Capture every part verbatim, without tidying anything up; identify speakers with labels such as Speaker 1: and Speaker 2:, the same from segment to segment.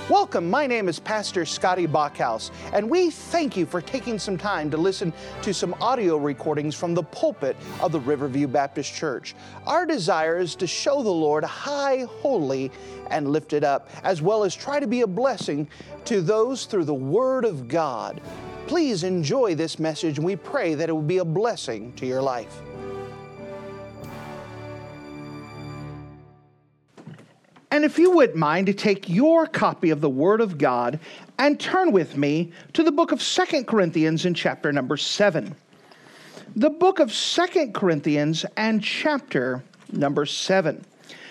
Speaker 1: Welcome, my name is Pastor Scotty Bachhaus, and we thank you for taking some time to listen to some audio recordings from the pulpit of the Riverview Baptist Church. Our desire is to show the Lord high, holy, and lifted up, as well as try to be a blessing to those through the Word of God. Please enjoy this message, and we pray that it will be a blessing to your life. And if you wouldn't mind to take your copy of the Word of God and turn with me to the book of Second Corinthians in chapter number seven. The book of Second Corinthians and chapter number seven.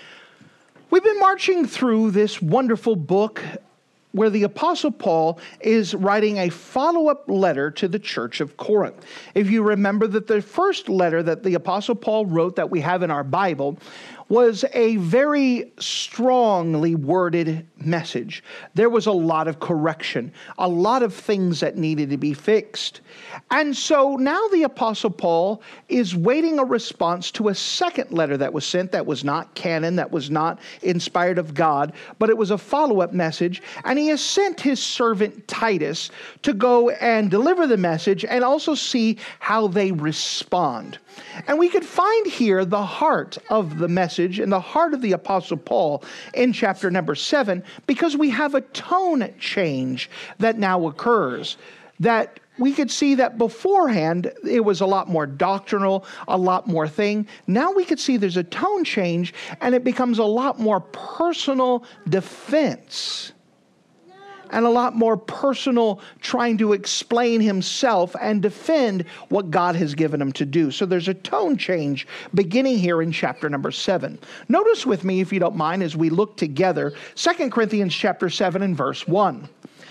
Speaker 1: We've been marching through this wonderful book where the Apostle Paul is writing a follow-up letter to the church of Corinth. If you remember that the first letter that the Apostle Paul wrote that we have in our Bible was a very strongly worded message. There was a lot of correction, a lot of things that needed to be fixed. And so now the Apostle Paul is waiting a response to a second letter that was sent that was not canon, that was not inspired of God, but it was a follow-up message. And he has sent his servant Titus to go and deliver the message and also see how they respond. And we could find here the heart of the message and the heart of the Apostle Paul in chapter number seven, because we have a tone change that now occurs. That we could see that beforehand it was a lot more doctrinal, a lot more thing. Now we could see there's a tone change and it becomes a lot more personal defense. And a lot more personal trying to explain himself and defend what God has given him to do. So there's a tone change beginning here in chapter number seven. Notice with me, if you don't mind, as we look together, Second Corinthians chapter seven and verse one.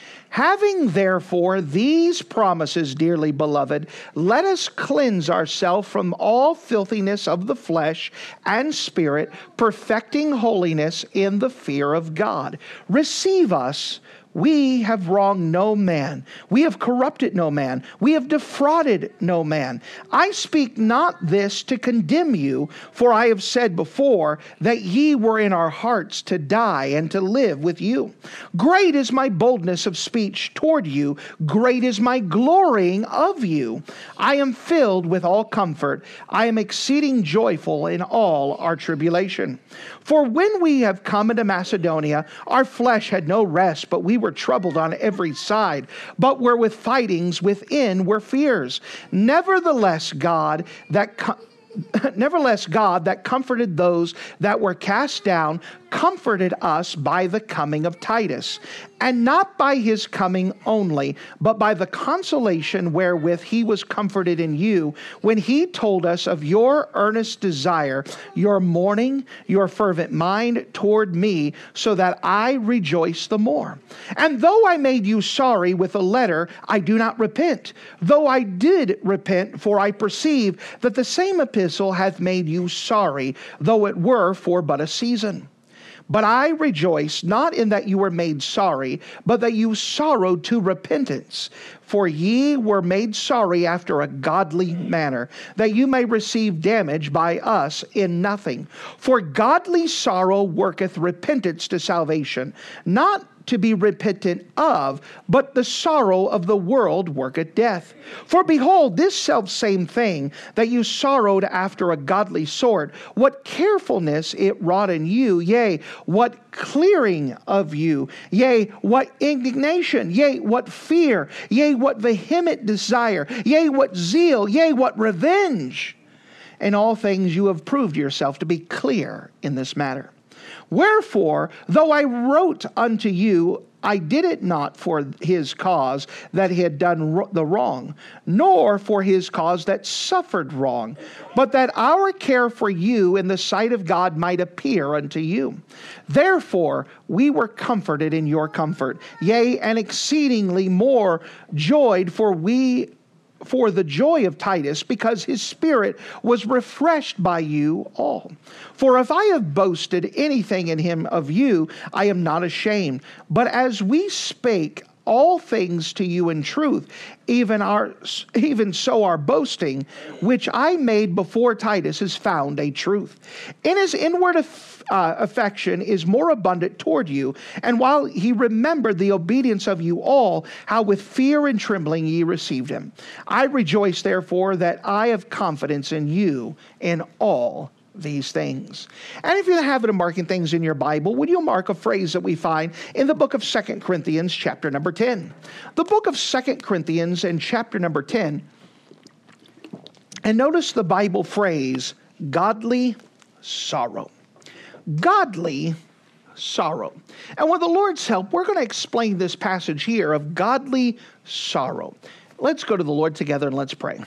Speaker 1: Having therefore these promises, dearly beloved, let us cleanse ourselves from all filthiness of the flesh and spirit, perfecting holiness in the fear of God. Receive us. We have wronged no man. We have corrupted no man. We have defrauded no man. I speak not this to condemn you, for I have said before that ye were in our hearts to die and to live with you. Great is my boldness of speech toward you. Great is my glorying of you. I am filled with all comfort. I am exceeding joyful in all our tribulation. For when we have come into Macedonia, our flesh had no rest, but we were troubled on every side, but were with fightings within were fears. Nevertheless, God that co- Nevertheless, God that comforted those that were cast down, comforted us by the coming of Titus, and not by his coming only, but by the consolation wherewith he was comforted in you, when he told us of your earnest desire, your mourning, your fervent mind toward me, so that I rejoice the more. And though I made you sorry with a letter, I do not repent, though I did repent, for I perceive that the same epistle hath made you sorry, though it were for but a season. But I rejoice not in that you were made sorry, but that you sorrowed to repentance. For ye were made sorry after a godly manner, that you may receive damage by us in nothing. For godly sorrow worketh repentance to salvation, not to be repentant of, but the sorrow of the world worketh death. For behold, this selfsame thing that you sorrowed after a godly sort, what carefulness it wrought in you, yea, what clearing of you, yea, what indignation, yea, what fear, yea, what vehement desire, yea, what zeal, yea, what revenge. In all things you have proved yourself to be clear in this matter. Wherefore, though I wrote unto you, I did it not for his cause that he had done the wrong, nor for his cause that suffered wrong, but that our care for you in the sight of God might appear unto you. Therefore, we were comforted in your comfort, yea, and exceedingly more joyed, for we for the joy of Titus, because his spirit was refreshed by you all. For if I have boasted anything in him of you, I am not ashamed. But as we spake all things to you in truth, even our even so our boasting, which I made before Titus, is found a truth. In his inward aff- uh, affection is more abundant toward you, and while he remembered the obedience of you all, how with fear and trembling ye received him. I rejoice therefore that I have confidence in you in all these things. And if you have a habit of marking things in your Bible, would you mark a phrase that we find in the book of Second Corinthians chapter number ten? The book of Second Corinthians and chapter number ten. And notice the Bible phrase, godly sorrow. Godly sorrow. And with the Lord's help, we're going to explain this passage here of godly sorrow. Let's go to the Lord together and let's pray.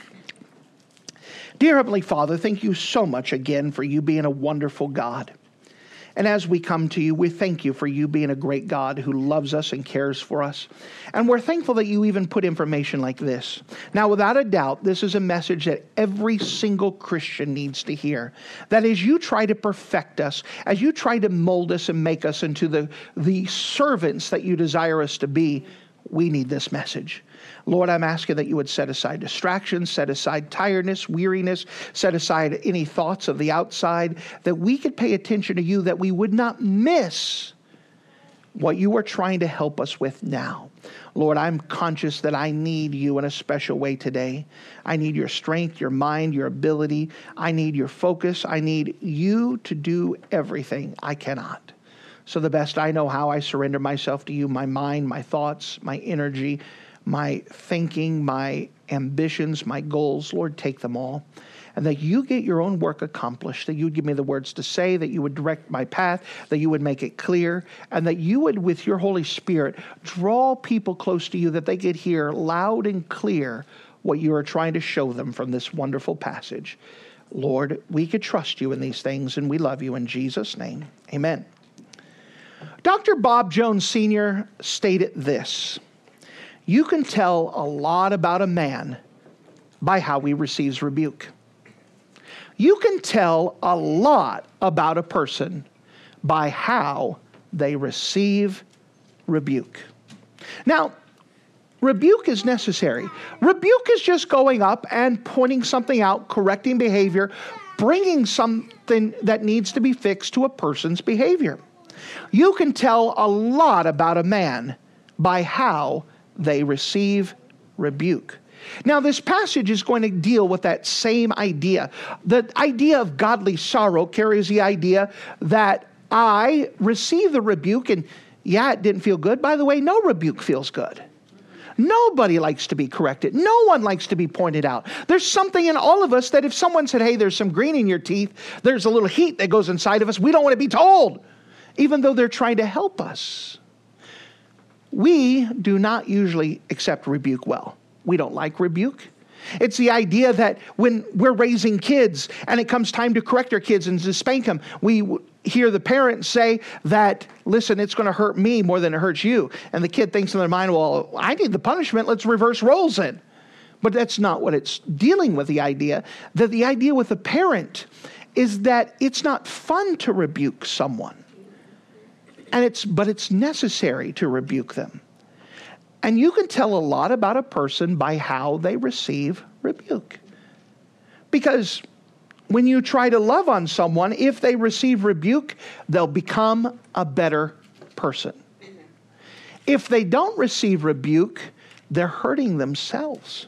Speaker 1: Dear Heavenly Father, thank you so much again for you being a wonderful God. And as we come to you, we thank you for you being a great God who loves us and cares for us. And we're thankful that you even put information like this. Now, without a doubt, this is a message that every single Christian needs to hear. That as you try to perfect us, as you try to mold us and make us into the, the servants that you desire us to be, we need this message. Lord, I'm asking that you would set aside distractions, set aside tiredness, weariness, set aside any thoughts of the outside, that we could pay attention to you, that we would not miss what you are trying to help us with now. Lord, I'm conscious that I need you in a special way today. I need your strength, your mind, your ability. I need your focus. I need you to do everything I cannot. So the best I know how, I surrender myself to you, my mind, my thoughts, my energy, my thinking, my ambitions, my goals. Lord, take them all. And that you get your own work accomplished, that you would give me the words to say, that you would direct my path, that you would make it clear, and that you would, with your Holy Spirit, draw people close to you, that they could hear loud and clear what you are trying to show them from this wonderful passage. Lord, we could trust you in these things, and we love you in Jesus' name. Amen. Doctor Bob Jones Senior stated this: you can tell a lot about a man by how he receives rebuke. You can tell a lot about a person by how they receive rebuke. Now, rebuke is necessary. Rebuke is just going up and pointing something out, correcting behavior, bringing something that needs to be fixed to a person's behavior. You can tell a lot about a man by how they receive rebuke. Now, this passage is going to deal with that same idea. The idea of godly sorrow carries the idea that I receive the rebuke, and yeah, it didn't feel good. By the way, no rebuke feels good. Nobody likes to be corrected. No one likes to be pointed out. There's something in all of us that if someone said, hey, there's some green in your teeth, there's a little heat that goes inside of us. We don't want to be told, even though they're trying to help us. We do not usually accept rebuke well. We don't like rebuke. It's the idea that when we're raising kids and it comes time to correct our kids and to spank them, we hear the parents say that, listen, it's going to hurt me more than it hurts you. And the kid thinks in their mind, well, I need the punishment. Let's reverse roles then. But that's not what it's dealing with, the idea. That the idea with a parent is that it's not fun to rebuke someone. And it's, but it's necessary to rebuke them. And you can tell a lot about a person by how they receive rebuke. Because when you try to love on someone, if they receive rebuke, they'll become a better person. If they don't receive rebuke, they're hurting themselves.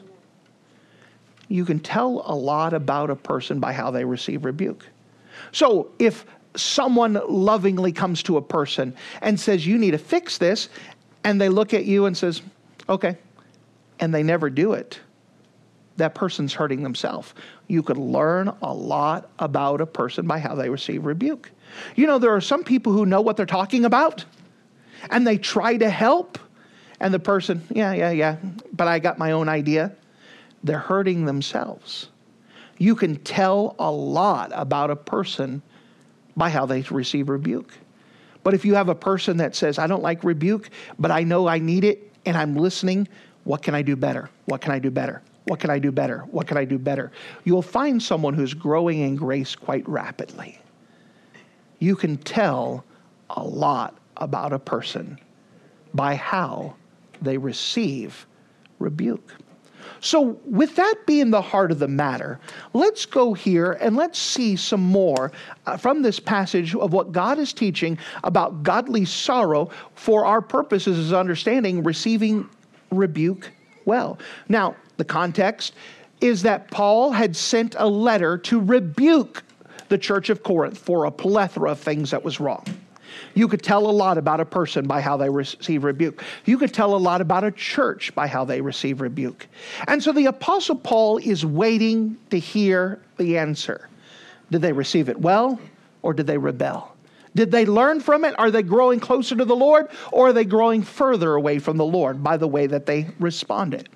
Speaker 1: You can tell a lot about a person by how they receive rebuke. So if someone lovingly comes to a person and says, you need to fix this, and they look at you and says, okay, and they never do it, that person's hurting themselves. You could learn a lot about a person by how they receive rebuke. You know, there are some people who know what they're talking about, and they try to help, and the person, yeah, yeah, yeah, but I got my own idea. They're hurting themselves. You can tell a lot about a person by how they receive rebuke. But if you have a person that says, I don't like rebuke, but I know I need it, and I'm listening, what can I do better? What can I do better? What can I do better? What can I do better? You'll find someone who's growing in grace quite rapidly. You can tell a lot about a person by how they receive rebuke. So with that being the heart of the matter, let's go here and let's see some more uh, from this passage of what God is teaching about godly sorrow for our purposes as understanding receiving rebuke well. Now, the context is that Paul had sent a letter to rebuke the church of Corinth for a plethora of things that was wrong. You could tell a lot about a person by how they receive rebuke. You could tell a lot about a church by how they receive rebuke. And so the Apostle Paul is waiting to hear the answer. Did they receive it well, or did they rebel? Did they learn from it? Are they growing closer to the Lord, or are they growing further away from the Lord by the way that they responded?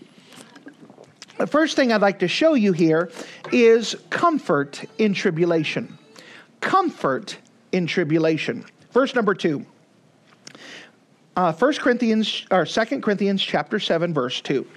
Speaker 1: The first thing I'd like to show you here is comfort in tribulation. Comfort in tribulation. Verse number two. Uh, First Corinthians or Second Corinthians chapter seven, verse two.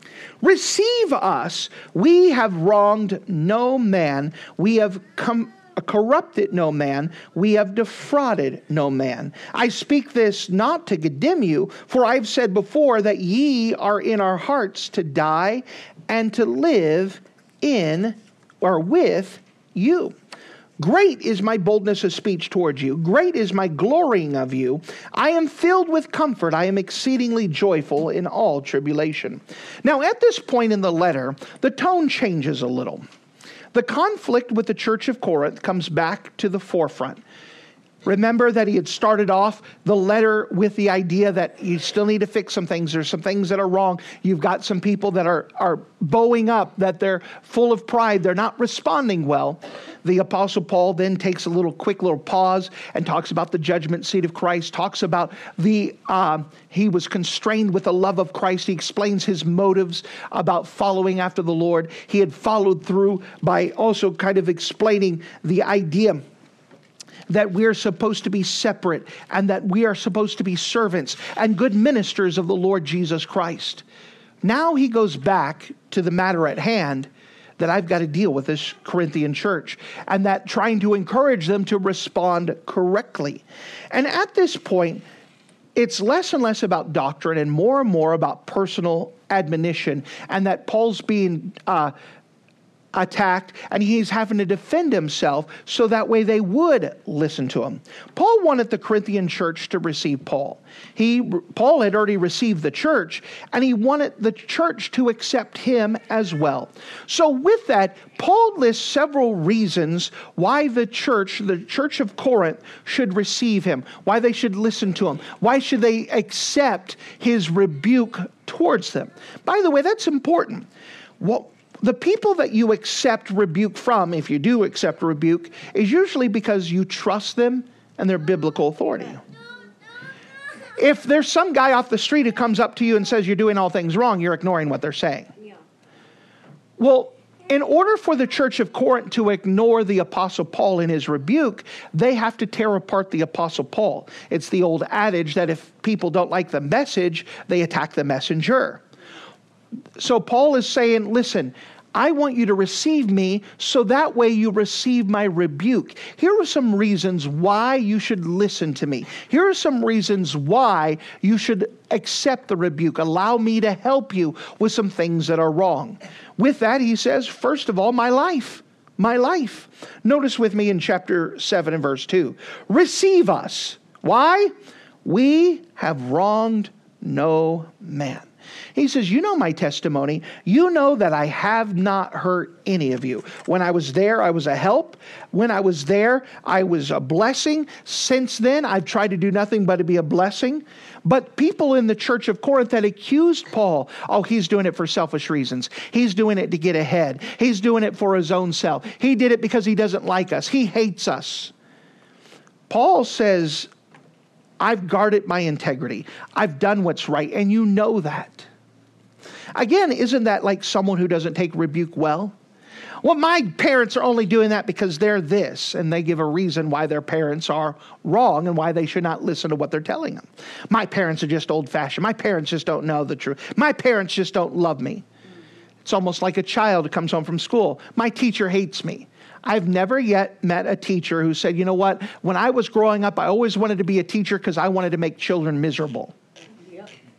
Speaker 1: Receive us, we have wronged no man, we have come corrupted no man, we have defrauded no man. I speak this not to condemn you, for I've said before that ye are in our hearts to die and to live in or with you. Great is my boldness of speech towards you. Great is my glorying of you. I am filled with comfort. I am exceedingly joyful in all tribulation. Now, at this point in the letter, the tone changes a little. The conflict with the church of Corinth comes back to the forefront. Remember that he had started off the letter with the idea that you still need to fix some things. There's some things that are wrong. You've got some people that are, are bowing up, that they're full of pride. They're not responding well. The Apostle Paul then takes a little quick little pause and talks about the judgment seat of Christ, talks about the, uh, he was constrained with the love of Christ. He explains his motives about following after the Lord. He had followed through by also kind of explaining the idea that we're supposed to be separate and that we are supposed to be servants and good ministers of the Lord Jesus Christ. Now he goes back to the matter at hand, that I've got to deal with this Corinthian church, and that trying to encourage them to respond correctly. And at this point, it's less and less about doctrine and more and more about personal admonition, and that Paul's being uh, attacked, and he's having to defend himself so that way they would listen to him. Paul wanted the Corinthian church to receive Paul. He, Paul had already received the church, and he wanted the church to accept him as well. So with that, Paul lists several reasons why the church, the church of Corinth, should receive him, why they should listen to him, why should they accept his rebuke towards them. By the way, that's important. What The people that you accept rebuke from, if you do accept rebuke, is usually because you trust them and their biblical authority. If there's some guy off the street who comes up to you and says you're doing all things wrong, you're ignoring what they're saying. Yeah. Well, in order for the church of Corinth to ignore the Apostle Paul in his rebuke, they have to tear apart the Apostle Paul. It's the old adage that if people don't like the message, they attack the messenger. So Paul is saying, listen, I want you to receive me so that way you receive my rebuke. Here are some reasons why you should listen to me. Here are some reasons why you should accept the rebuke. Allow me to help you with some things that are wrong. With that, he says, first of all, my life. My life. Notice with me in chapter seven and verse two. Receive us. Why? We have wronged no man. He says, you know my testimony. You know that I have not hurt any of you. When I was there, I was a help. When I was there, I was a blessing. Since then, I've tried to do nothing but to be a blessing. But people in the church of Corinth had accused Paul. Oh, he's doing it for selfish reasons. He's doing it to get ahead. He's doing it for his own self. He did it because he doesn't like us. He hates us. Paul says, I've guarded my integrity. I've done what's right, and you know that. Again, isn't that like someone who doesn't take rebuke well? Well, my parents are only doing that because they're this, and they give a reason why their parents are wrong and why they should not listen to what they're telling them. My parents are just old-fashioned. My parents just don't know the truth. My parents just don't love me. It's almost like a child who comes home from school. My teacher hates me. I've never yet met a teacher who said, you know what, when I was growing up, I always wanted to be a teacher because I wanted to make children miserable. Yep.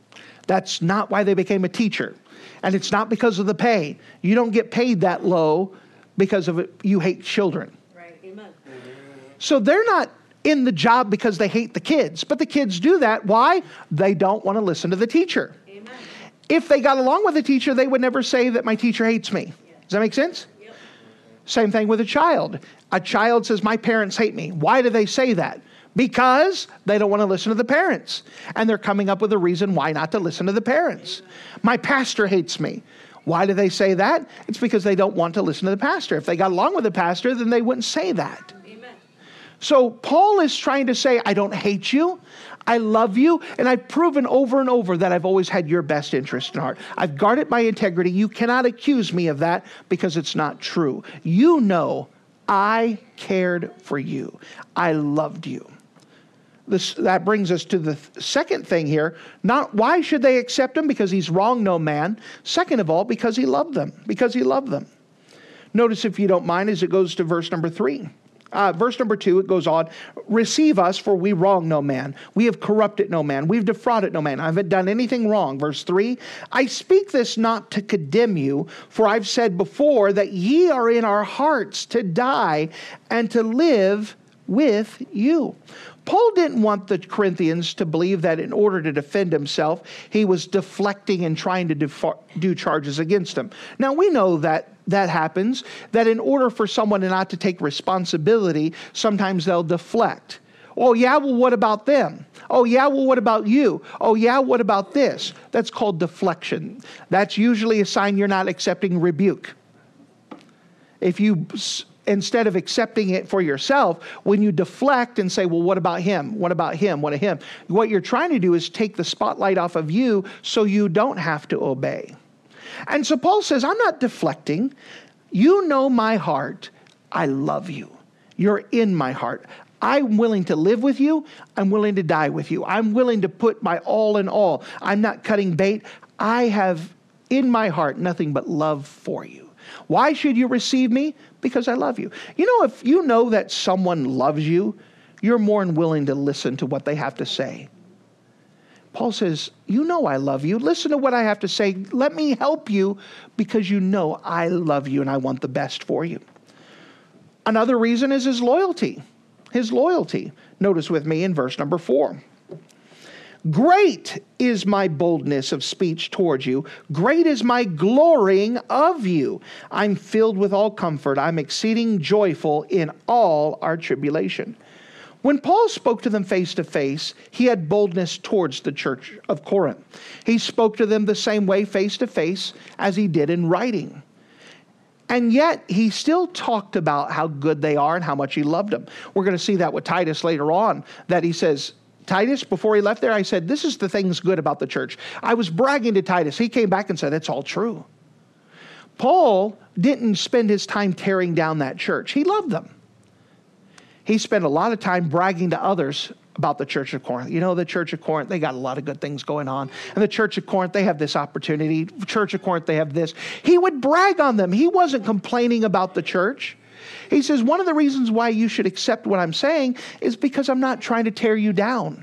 Speaker 1: That's not why they became a teacher. And it's not because of the pay. You don't get paid that low because of it. You hate children.
Speaker 2: Right. Amen.
Speaker 1: So they're not in the job because they hate the kids. But the kids do that. Why? They don't want to listen to the teacher.
Speaker 2: Amen.
Speaker 1: If they got along with the teacher, they would never say that my teacher hates me.
Speaker 2: Yeah.
Speaker 1: Does that make sense?
Speaker 2: Yep.
Speaker 1: Same thing with a child. A child says, my parents hate me. Why do they say that? Because they don't want to listen to the parents. And they're coming up with a reason why not to listen to the parents. Amen. My pastor hates me. Why do they say that? It's because they don't want to listen to the pastor. If they got along with the pastor, then they wouldn't say that.
Speaker 2: Amen.
Speaker 1: So Paul is trying to say, I don't hate you. I love you. And I've proven over and over that I've always had your best interest in heart. I've guarded my integrity. You cannot accuse me of that because it's not true. You know I cared for you. I loved you. This, that brings us to the th- second thing here. Not why should they accept him? Because he's wronged no man. Second of all, because he loved them. Because he loved them. Notice, if you don't mind, as it goes to verse number three. Uh, verse number two, it goes on. Receive us, for we wrong no man. We have corrupted no man. We've defrauded no man. I haven't done anything wrong. Verse three. I speak this not to condemn you, for I've said before that ye are in our hearts to die and to live with you. Paul didn't want the Corinthians to believe that in order to defend himself, he was deflecting and trying to defar- do charges against them. Now, we know that that happens, that in order for someone not to take responsibility, sometimes they'll deflect. Oh, yeah, well, what about them? Oh, yeah, well, what about you? Oh, yeah, what about this? That's called deflection. That's usually a sign you're not accepting rebuke. If you... Instead of accepting it for yourself, when you deflect and say, well, what about him? What about him? What about him? What you're trying to do is take the spotlight off of you so you don't have to obey. And so Paul says, I'm not deflecting. You know my heart. I love you. You're in my heart. I'm willing to live with you. I'm willing to die with you. I'm willing to put my all in all. I'm not cutting bait. I have in my heart nothing but love for you. Why should you receive me? Because I love you. You know, if you know that someone loves you, you're more than willing to listen to what they have to say. Paul says, you know I love you. Listen to what I have to say. Let me help you because you know I love you and I want the best for you. Another reason is his loyalty. His loyalty. Notice with me in verse number four. Great is my boldness of speech towards you. Great is my glorying of you. I'm filled with all comfort. I'm exceeding joyful in all our tribulation. When Paul spoke to them face to face, he had boldness towards the church of Corinth. He spoke to them the same way face to face as he did in writing. And yet he still talked about how good they are and how much he loved them. We're going to see that with Titus later on, that he says, Titus, before he left there, I said, this is the things good about the church. I was bragging to Titus. He came back and said, it's all true. Paul didn't spend his time tearing down that church. He loved them. He spent a lot of time bragging to others about the church of Corinth. You know, the church of Corinth, they got a lot of good things going on. And the church of Corinth, they have this opportunity. Church of Corinth, they have this. He would brag on them. He wasn't complaining about the church. He says, one of the reasons why you should accept what I'm saying is because I'm not trying to tear you down.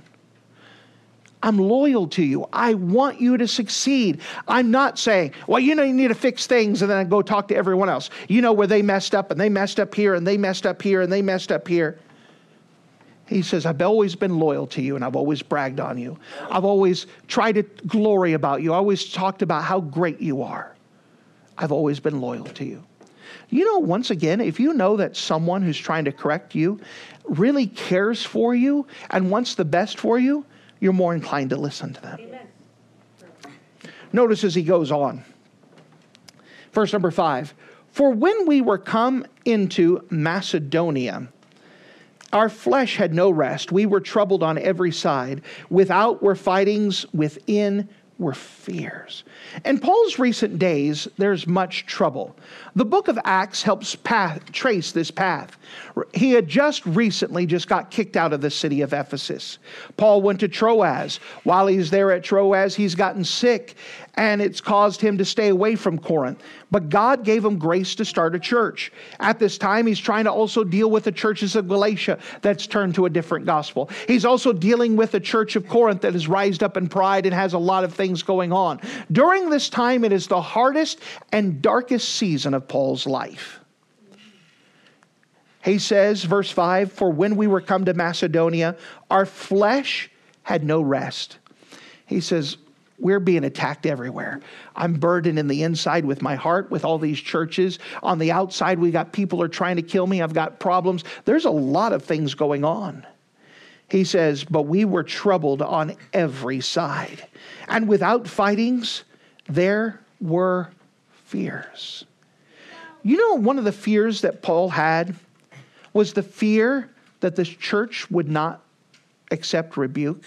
Speaker 1: I'm loyal to you. I want you to succeed. I'm not saying, well, you know, you need to fix things and then I go talk to everyone else. You know where they messed up and they messed up here and they messed up here and they messed up here. He says, I've always been loyal to you and I've always bragged on you. I've always tried to glory about you. I always talked about how great you are. I've always been loyal to you. You know, once again, if you know that someone who's trying to correct you really cares for you and wants the best for you, you're more inclined to listen to them. Amen. Notice as he goes on. Verse number five. For when we were come into Macedonia, our flesh had no rest. We were troubled on every side. Without were fightings, within were fears. In Paul's recent days, there's much trouble. The book of Acts helps path, trace this path. He had just recently just got kicked out of the city of Ephesus. Paul went to Troas. While he's there at Troas, he's gotten sick, and it's caused him to stay away from Corinth. But God gave him grace to start a church. At this time, he's trying to also deal with the churches of Galatia that's turned to a different gospel. He's also dealing with the church of Corinth that has rised up in pride and has a lot of things things going on. During this time, it is the hardest and darkest season of Paul's life. He says, verse five, for when we were come to Macedonia, our flesh had no rest. He says, we're being attacked everywhere. I'm burdened in the inside with my heart, with all these churches. On the outside, we got people are trying to kill me. I've got problems. There's a lot of things going on. He says, but we were troubled on every side. And without fightings, there were fears. You know, one of the fears that Paul had was the fear that this church would not accept rebuke.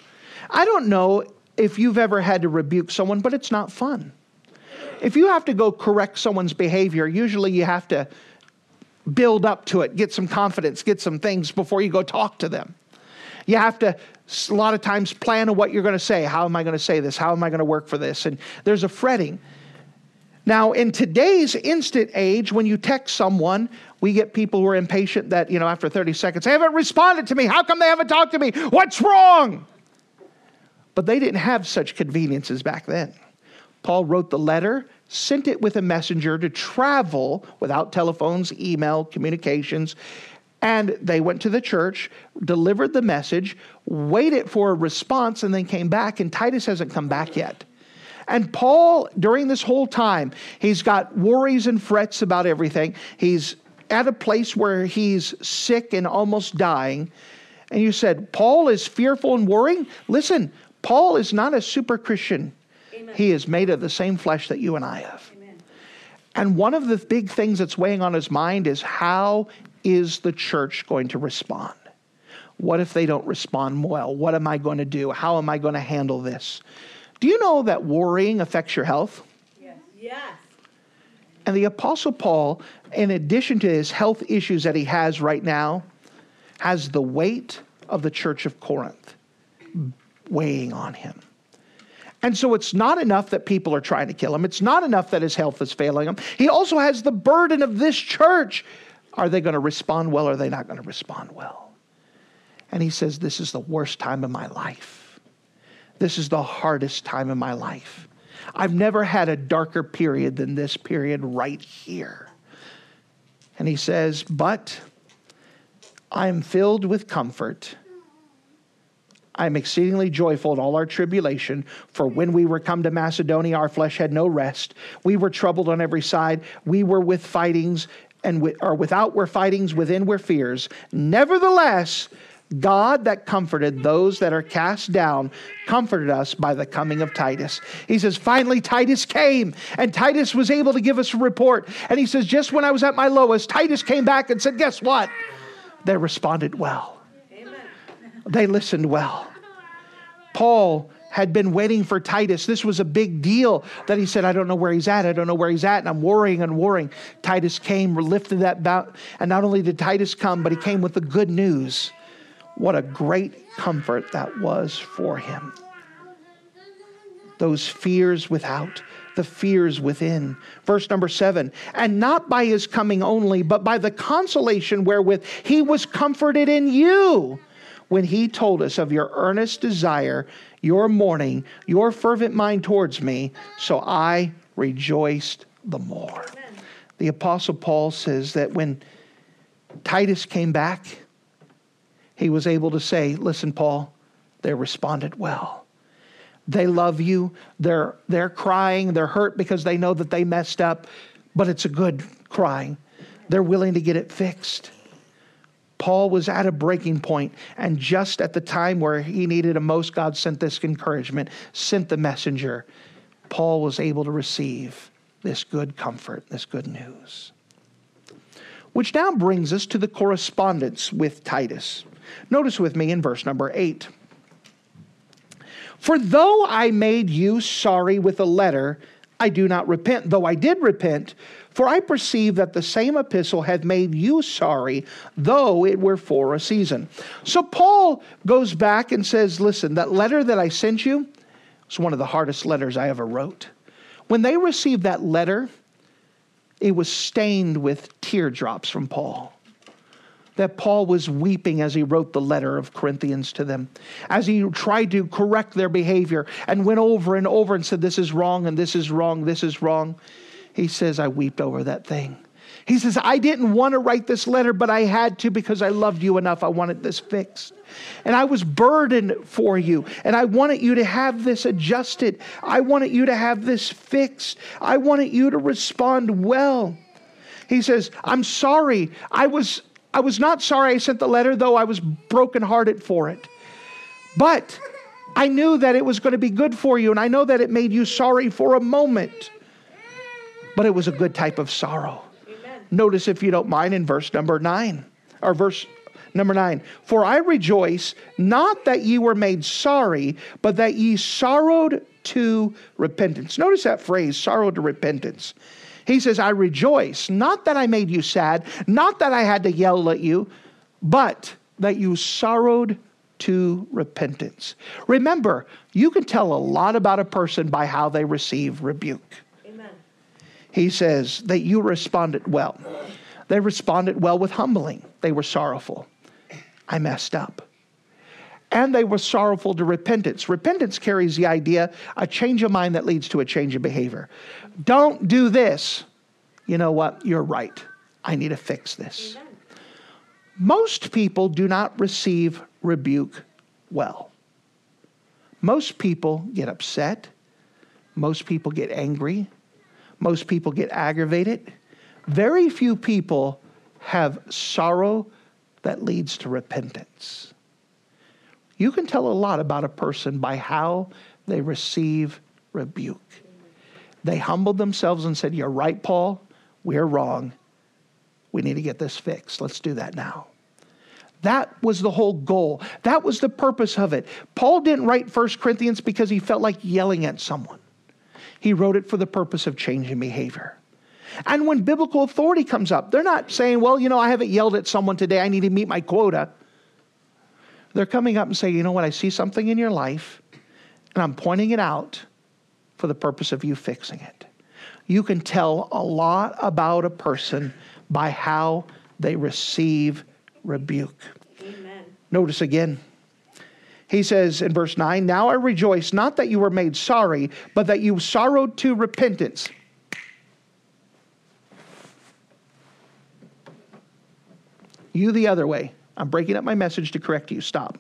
Speaker 1: I don't know if you've ever had to rebuke someone, but it's not fun. If you have to go correct someone's behavior, usually you have to build up to it, get some confidence, get some things before you go talk to them. You have to, a lot of times, plan on what you're going to say. How am I going to say this? How am I going to work for this? And there's a fretting. Now, in today's instant age, when you text someone, we get people who are impatient that, you know, after thirty seconds, they haven't responded to me. How come they haven't talked to me? What's wrong? But they didn't have such conveniences back then. Paul wrote the letter, sent it with a messenger to travel without telephones, email, communications. And they went to the church, delivered the message, waited for a response, and then came back. And Titus hasn't come back yet. And Paul, during this whole time, he's got worries and frets about everything. He's at a place where he's sick and almost dying. And you said, Paul is fearful and worrying? Listen, Paul is not a super Christian. Amen. He is made of the same flesh that you and I have. Amen. And one of the big things that's weighing on his mind is, how is the church going to respond? What if they don't respond well? What am I going to do? How am I going to handle this? Do you know that worrying affects your health?
Speaker 2: Yes. Yes.
Speaker 1: And the Apostle Paul, in addition to his health issues that he has right now, has the weight of the church of Corinth weighing on him. And so it's not enough that people are trying to kill him. It's not enough that his health is failing him. He also has the burden of this church. Are they going to respond well, or are they not going to respond well? And he says, this is the worst time of my life. This is the hardest time of my life. I've never had a darker period than this period right here. And he says, but I am filled with comfort. I am exceedingly joyful in all our tribulation, for when we were come to Macedonia, our flesh had no rest. We were troubled on every side. We were with fightings, and with, or without were fightings, within were fears. Nevertheless, God that comforted those that are cast down comforted us by the coming of Titus. He says, finally Titus came, and Titus was able to give us a report. And he says, just when I was at my lowest, Titus came back and said, guess what? They responded well. Amen. They listened well. Paul had been waiting for Titus. This was a big deal that he said, I don't know where he's at. I don't know where he's at. And I'm worrying and worrying. Titus came, lifted that bout. And not only did Titus come, but he came with the good news. What a great comfort that was for him. Those fears without, the fears within. Verse number seven, and not by his coming only, but by the consolation wherewith he was comforted in you, when he told us of your earnest desire, your mourning, your fervent mind towards me, so I rejoiced the more. Amen. The Apostle Paul says that when Titus came back, he was able to say, listen, Paul, they responded well. They love you. They're, they're crying. They're hurt because they know that they messed up, but it's a good crying. They're willing to get it fixed. Paul was at a breaking point, and just at the time where he needed it most, God sent this encouragement, sent the messenger. Paul was able to receive this good comfort, this good news. Which now brings us to the correspondence with Titus. Notice with me in verse number eight. For though I made you sorry with a letter, I do not repent, though I did repent, for I perceive that the same epistle hath made you sorry, though it were for a season. So Paul goes back and says, listen, that letter that I sent you was one of the hardest letters I ever wrote. When they received that letter, it was stained with teardrops from Paul. that Paul was weeping as he wrote the letter of Corinthians to them, as he tried to correct their behavior and went over and over and said, this is wrong and this is wrong, this is wrong. He says, I wept over that thing. He says, I didn't want to write this letter, but I had to because I loved you enough. I wanted this fixed. And I was burdened for you. And I wanted you to have this adjusted. I wanted you to have this fixed. I wanted you to respond well. He says, I'm sorry. I was, I was not sorry I sent the letter, though I was brokenhearted for it. But I knew that it was going to be good for you. And I know that it made you sorry for a moment. But it was a good type of sorrow. Notice, if you don't mind, in verse number nine, or verse number nine, for I rejoice not that ye were made sorry, but that ye sorrowed to repentance. Notice that phrase, sorrow to repentance. He says, I rejoice, not that I made you sad, not that I had to yell at you, but that you sorrowed to repentance. Remember, you can tell a lot about a person by how they receive rebuke. He says that you responded well. They responded well with humbling. They were sorrowful. I messed up. And they were sorrowful to repentance. Repentance carries the idea, a change of mind that leads to a change of behavior. Don't do this. You know what? You're right. I need to fix this. Amen. Most people do not receive rebuke well. Most people get upset. Most people get angry. Most people get aggravated. Very few people have sorrow that leads to repentance. You can tell a lot about a person by how they receive rebuke. They humbled themselves and said, you're right, Paul. We're wrong. We need to get this fixed. Let's do that now. That was the whole goal. That was the purpose of it. Paul didn't write First Corinthians because he felt like yelling at someone. He wrote it for the purpose of changing behavior. And when biblical authority comes up, they're not saying, well, you know, I haven't yelled at someone today. I need to meet my quota. They're coming up and saying, you know what, I see something in your life, and I'm pointing it out for the purpose of you fixing it. You can tell a lot about a person by how they receive rebuke. Amen. Notice again. He says in verse nine, now I rejoice not that you were made sorry, but that you sorrowed to repentance. You the other way. I'm breaking up my message to correct you. Stop.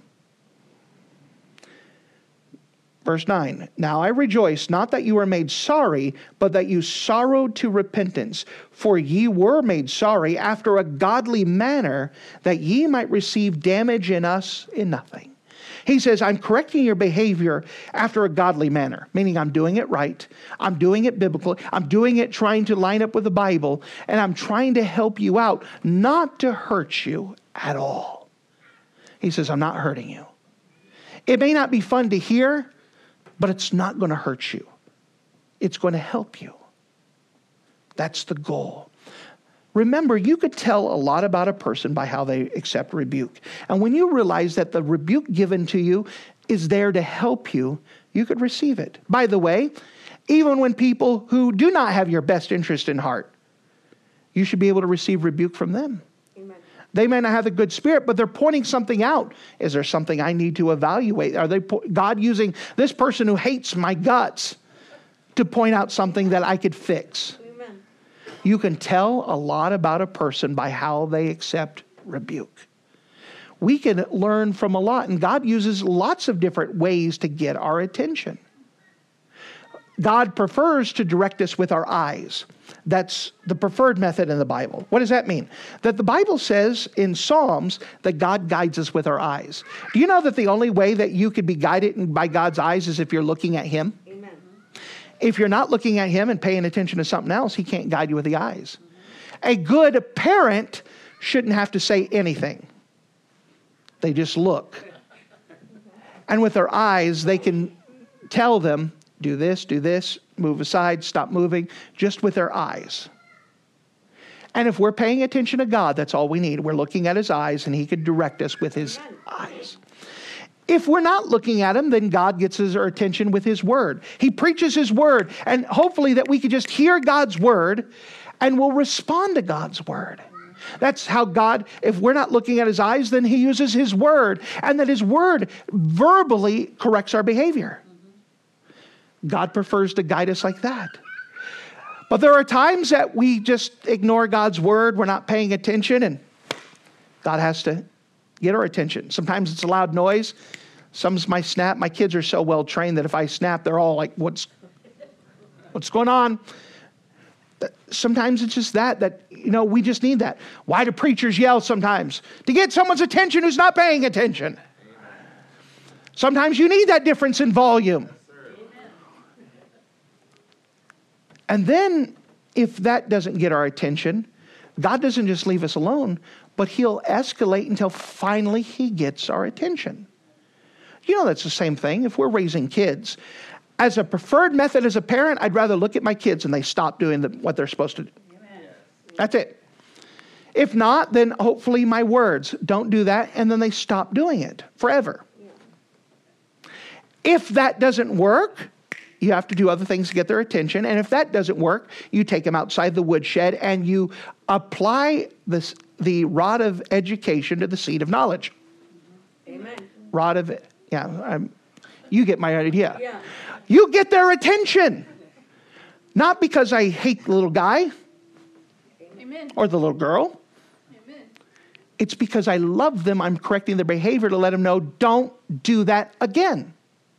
Speaker 1: Verse nine, now I rejoice not that you were made sorry, but that you sorrowed to repentance. For ye were made sorry after a godly manner, that ye might receive damage in us in nothing. He says, I'm correcting your behavior after a godly manner, meaning I'm doing it right. I'm doing it biblically. I'm doing it trying to line up with the Bible, and I'm trying to help you out, not to hurt you at all. He says, I'm not hurting you. It may not be fun to hear, but it's not going to hurt you. It's going to help you. That's the goal. Remember, you could tell a lot about a person by how they accept rebuke. And when you realize that the rebuke given to you is there to help you, you could receive it. By the way, even when people who do not have your best interest in heart, you should be able to receive rebuke from them. Amen. They may not have a good spirit, but they're pointing something out. Is there something I need to evaluate? Are they God using this person who hates my guts to point out something that I could fix? You can tell a lot about a person by how they accept rebuke. We can learn from a lot, and God uses lots of different ways to get our attention. God prefers to direct us with our eyes. That's the preferred method in the Bible. What does that mean? That the Bible says in Psalms that God guides us with our eyes. Do you know that the only way that you could be guided by God's eyes is if you're looking at Him? If you're not looking at Him and paying attention to something else, He can't guide you with the eyes. A good parent shouldn't have to say anything. They just look. And with their eyes, they can tell them, do this, do this, move aside, stop moving, just with their eyes. And if we're paying attention to God, that's all we need. We're looking at His eyes, and He could direct us with His eyes. If we're not looking at Him, then God gets our attention with His Word. He preaches His Word, and hopefully that we could just hear God's Word and we'll respond to God's Word. That's how God, if we're not looking at his eyes, then he uses his word, and that his word verbally corrects our behavior. God prefers to guide us like that. But there are times that we just ignore God's word, we're not paying attention, and God has to get our attention. Sometimes it's a loud noise. Some's my snap. My kids are so well trained that if I snap, they're all like, what's, what's going on? Sometimes it's just that, that, you know, we just need that. Why do preachers yell sometimes? To get someone's attention who's not paying attention. Sometimes you need that difference in volume. And then if that doesn't get our attention, God doesn't just leave us alone, but he'll escalate until finally he gets our attention. You know, that's the same thing. If we're raising kids, as a preferred method as a parent, I'd rather look at my kids and they stop doing the, what they're supposed to do. Amen. That's it. If not, then hopefully my words don't do that, and then they stop doing it forever. Yeah. If that doesn't work, you have to do other things to get their attention. And if that doesn't work, you take them outside the woodshed and you apply this, the rod of education to the seed of knowledge. Amen. Rod of, yeah, I'm, you get my idea. Yeah. You get their attention. Not because I hate the little guy. Amen. Or the little girl. Amen. It's because I love them. I'm correcting their behavior to let them know, don't do that again.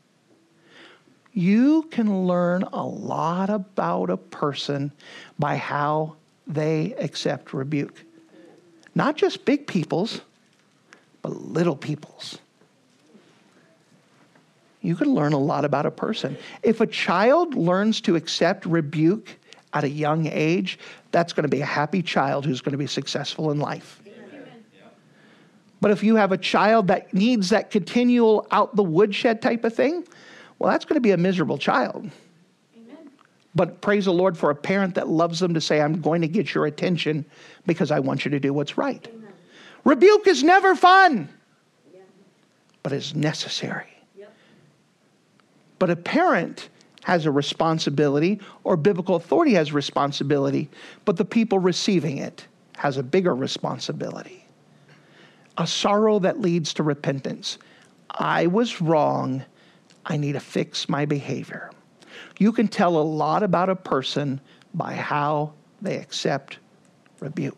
Speaker 1: You can learn a lot about a person by how they accept rebuke. Not just big people's, but little people's. You can learn a lot about a person. If a child learns to accept rebuke at a young age, that's going to be a happy child who's going to be successful in life. Amen. But if you have a child that needs that continual out the woodshed type of thing, well, that's going to be a miserable child. Amen. But praise the Lord for a parent that loves them to say, I'm going to get your attention because I want you to do what's right. Amen. Rebuke is never fun, yeah. but it's necessary. Yep. But a parent has a responsibility, or biblical authority has responsibility, but the people receiving it has a bigger responsibility. A sorrow that leads to repentance. I was wrong. I need to fix my behavior. You can tell a lot about a person by how they accept rebuke.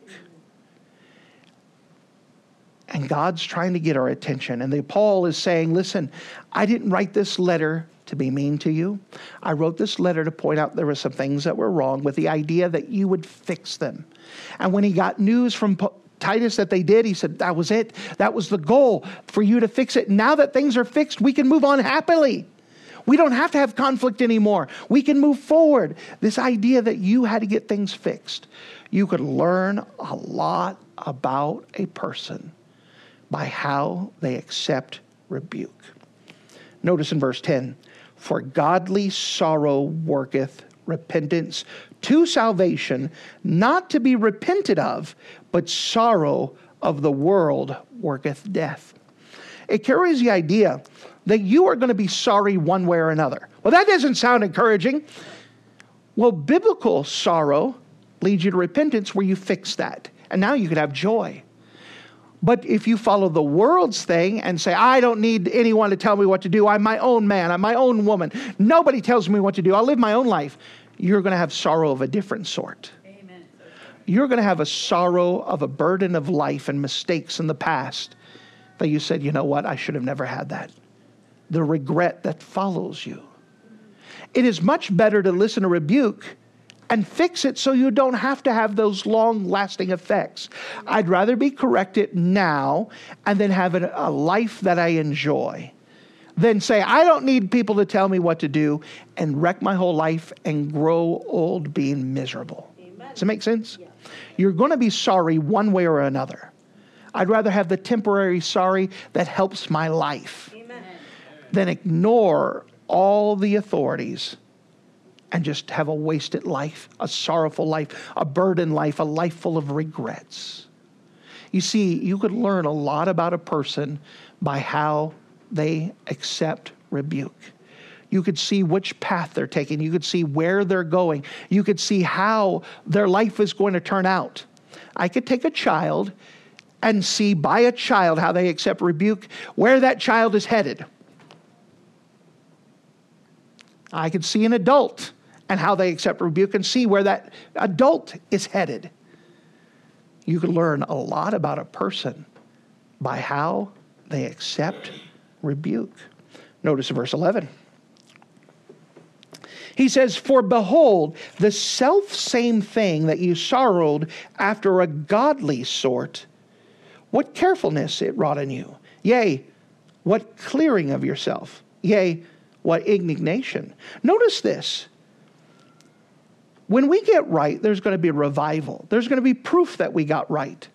Speaker 1: And God's trying to get our attention. And the, Paul is saying, listen, I didn't write this letter to be mean to you. I wrote this letter to point out there were some things that were wrong with the idea that you would fix them. And when he got news from Titus that they did, he said, that was it. That was the goal, for you to fix it. Now that things are fixed, we can move on happily. We don't have to have conflict anymore. We can move forward. This idea that you had to get things fixed. You could learn a lot about a person by how they accept rebuke. Notice in verse ten, for godly sorrow worketh repentance to salvation, not to be repented of, but sorrow of the world worketh death. It carries the idea that you are going to be sorry one way or another. Well, that doesn't sound encouraging. Well, biblical sorrow leads you to repentance where you fix that. And now you can have joy. But if you follow the world's thing and say, I don't need anyone to tell me what to do. I'm my own man. I'm my own woman. Nobody tells me what to do. I'll live my own life. You're going to have sorrow of a different sort. Amen. You're going to have a sorrow of a burden of life and mistakes in the past that you said, you know what, I should have never had that. The regret that follows you. It is much better to listen to rebuke and fix it so you don't have to have those long-lasting effects. I'd rather be corrected now and then have a life that I enjoy than say, I don't need people to tell me what to do and wreck my whole life and grow old being miserable. Amen. Does it make sense? Yeah. You're going to be sorry one way or another. I'd rather have the temporary sorry that helps my life. Amen. Than ignore all the authorities and just have a wasted life, a sorrowful life, a burdened life, a life full of regrets. You see, you could learn a lot about a person by how they accept rebuke. You could see which path they're taking. You could see where they're going. You could see how their life is going to turn out. I could take a child and see by a child how they accept rebuke, where that child is headed. I could see an adult and how they accept rebuke and see where that adult is headed. You can learn a lot about a person by how they accept rebuke. Notice verse eleven. He says, "For behold, the self-same thing that you sorrowed after a godly sort, what carefulness it wrought in you. Yea, what clearing of yourself. Yea, what indignation." Notice this. When we get right, there's going to be revival. There's going to be proof that we got right.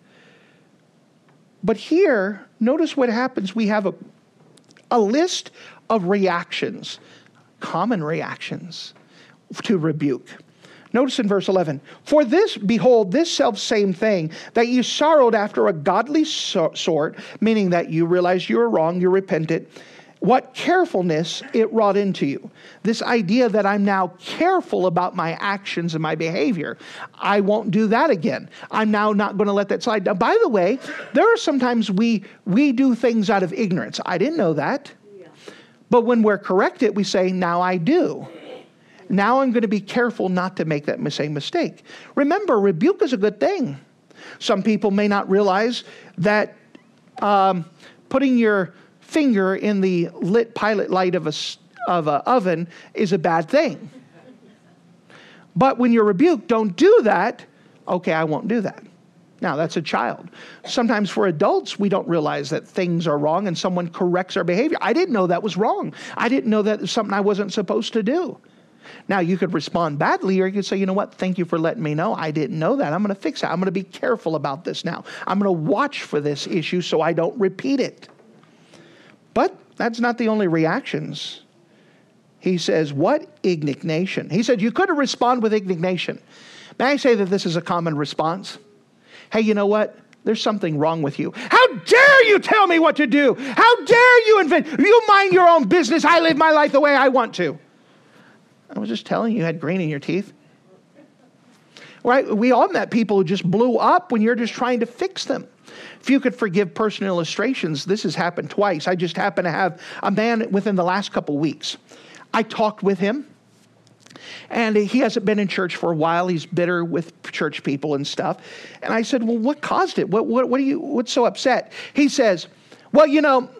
Speaker 1: But here, notice what happens. We have a, a list of reactions, common reactions to rebuke. Notice in verse eleven, "For this, behold, this self-same thing that you sorrowed after a godly so- sort," meaning that you realized you were wrong, you repented, "what carefulness it wrought into you." This idea that I'm now careful about my actions and my behavior. I won't do that again. I'm now not going to let that slide. Now, by the way, there are sometimes we we do things out of ignorance. I didn't know that. Yeah. But when we're corrected, we say, now I do. Now I'm going to be careful not to make that same mistake. Remember, rebuke is a good thing. Some people may not realize that um, putting your finger in the lit pilot light of a of an oven is a bad thing. But when you're rebuked, don't do that. Okay, I won't do that. Now, that's a child. Sometimes for adults, we don't realize that things are wrong and someone corrects our behavior. I didn't know that was wrong. I didn't know that was something I wasn't supposed to do. Now, you could respond badly, or you could say, you know what, thank you for letting me know. I didn't know that. I'm going to fix it. I'm going to be careful about this now. I'm going to watch for this issue so I don't repeat it. But that's not the only reactions. He says, what indignation? He said, you could respond with indignation. May I say that this is a common response? Hey, you know what? There's something wrong with you. How dare you tell me what to do? How dare you invent? You mind your own business. I live my life the way I want to. I was just telling you, you had green in your teeth. Right? We all met people who just blew up when you're just trying to fix them. If you could forgive personal illustrations, this has happened twice. I just happen to have a man within the last couple weeks. I talked with him, and he hasn't been in church for a while. He's bitter with church people and stuff. And I said, well, what caused it? What, what, what are you, what's so upset? He says, well, you know,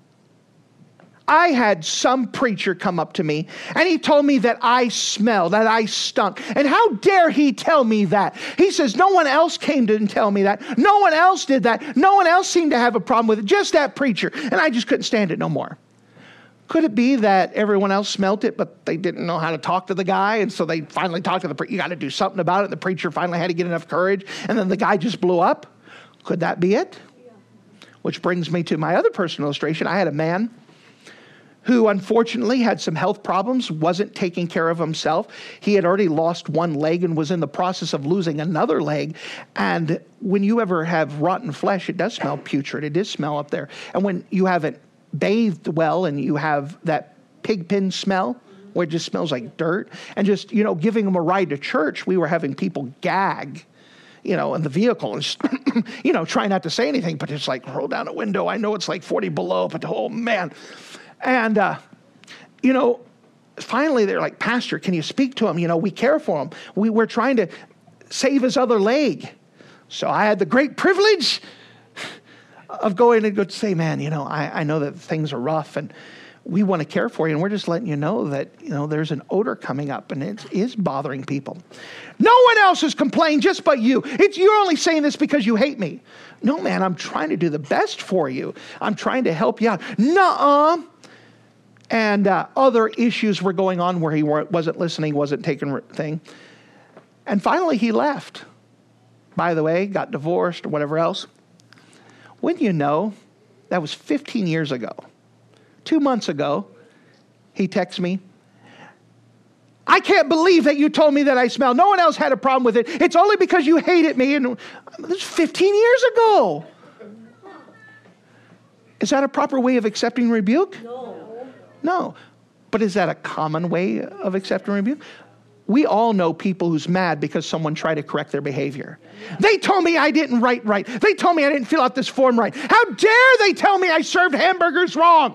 Speaker 1: I had some preacher come up to me, and he told me that I smelled, that I stunk. And how dare he tell me that? He says, no one else came to tell me that. No one else did that. No one else seemed to have a problem with it. Just that preacher. And I just couldn't stand it no more. Could it be that everyone else smelt it, but they didn't know how to talk to the guy, and so they finally talked to the preacher? You got to do something about it. And the preacher finally had to get enough courage, and then the guy just blew up? Could that be it? Yeah. Which brings me to my other personal illustration. I had a man who unfortunately had some health problems, wasn't taking care of himself. He had already lost one leg and was in the process of losing another leg. And when you ever have rotten flesh, it does smell putrid. It does smell up there. And when you haven't bathed well and you have that pig pen smell where it just smells like dirt, and just, you know, giving them a ride to church, we were having people gag, you know, in the vehicle and, just, you know, try not to say anything, but it's like, roll down a window. I know it's like forty below, but oh man. And, uh, you know, finally they're like, Pastor, can you speak to him? You know, we care for him. We, we're trying to save his other leg. So I had the great privilege of going and go to say, man, you know, I, I know that things are rough and we want to care for you. And we're just letting you know that, you know, there's an odor coming up and it is bothering people. No one else has complained, just but you. It's, you're only saying this because you hate me. No, man, I'm trying to do the best for you. I'm trying to help you out. Nuh-uh. And uh, other issues were going on where he wasn't listening, wasn't taking thing. And finally he left. By the way, got divorced or whatever else. Wouldn't you know, that was fifteen years ago. Two months ago, he texts me, I can't believe that you told me that I smell. No one else had a problem with it. It's only because you hated me. And this was fifteen years ago. Is that a proper way of accepting rebuke?
Speaker 2: No.
Speaker 1: No. But is that a common way of accepting rebuke? We all know people who's mad because someone tried to correct their behavior. They told me I didn't write right. They told me I didn't fill out this form right. How dare they tell me I served hamburgers wrong?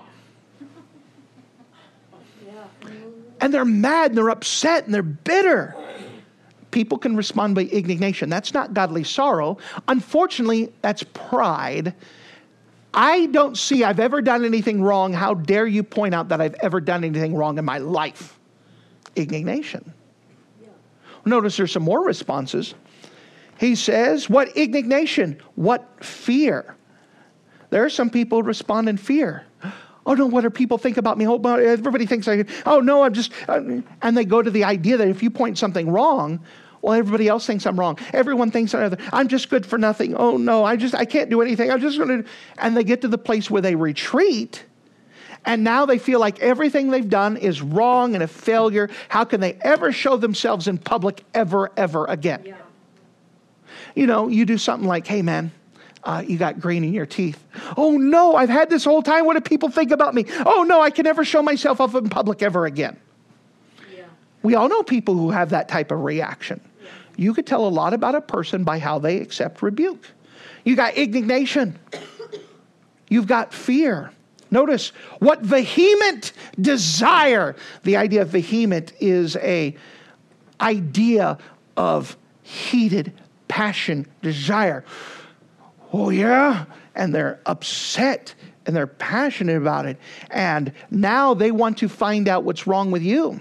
Speaker 1: And they're mad and they're upset and they're bitter. People can respond by indignation. That's not godly sorrow. Unfortunately, that's pride. I don't see I've ever done anything wrong. How dare you point out that I've ever done anything wrong in my life? Indignation. Notice there's some more responses. He says, what indignation? What fear? There are some people who respond in fear. Oh no, what do people think about me? Oh, everybody thinks I, oh no, I'm just, and they go to the idea that if you point something wrong, well, everybody else thinks I'm wrong. Everyone thinks I'm, I'm just good for nothing. Oh no, I just, I can't do anything. I'm just going to, and they get to the place where they retreat. And now they feel like everything they've done is wrong and a failure. How can they ever show themselves in public ever, ever again? Yeah. You know, you do something like, hey man, uh, you got green in your teeth. Oh no, I've had this whole time. What do people think about me? Oh no, I can never show myself up in public ever again. Yeah. We all know people who have that type of reaction. Yeah. You could tell a lot about a person by how they accept rebuke. You got indignation. You've got fear. Notice what vehement desire. The idea of vehement is a idea of heated passion, desire. Oh yeah? And they're upset and they're passionate about it. And now they want to find out what's wrong with you.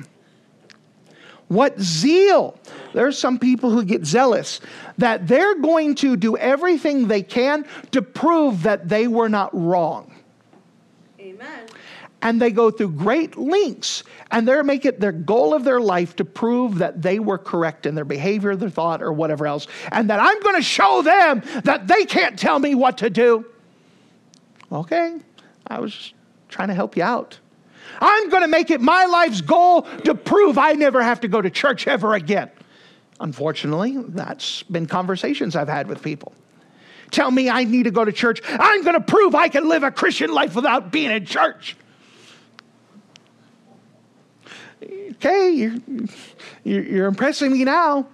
Speaker 1: What zeal. There's some people who get zealous that they're going to do everything they can to prove that they were not wrong. Amen. And they go through great lengths, and they make it their goal of their life to prove that they were correct in their behavior, their thought, or whatever else, and that I'm going to show them that they can't tell me what to do. Okay, I was trying to help you out. I'm going to make it my life's goal to prove I never have to go to church ever again. Unfortunately, that's been conversations I've had with people. Tell me I need to go to church. I'm going to prove I can live a Christian life without being in church. Okay, you're, you're, you're impressing me now.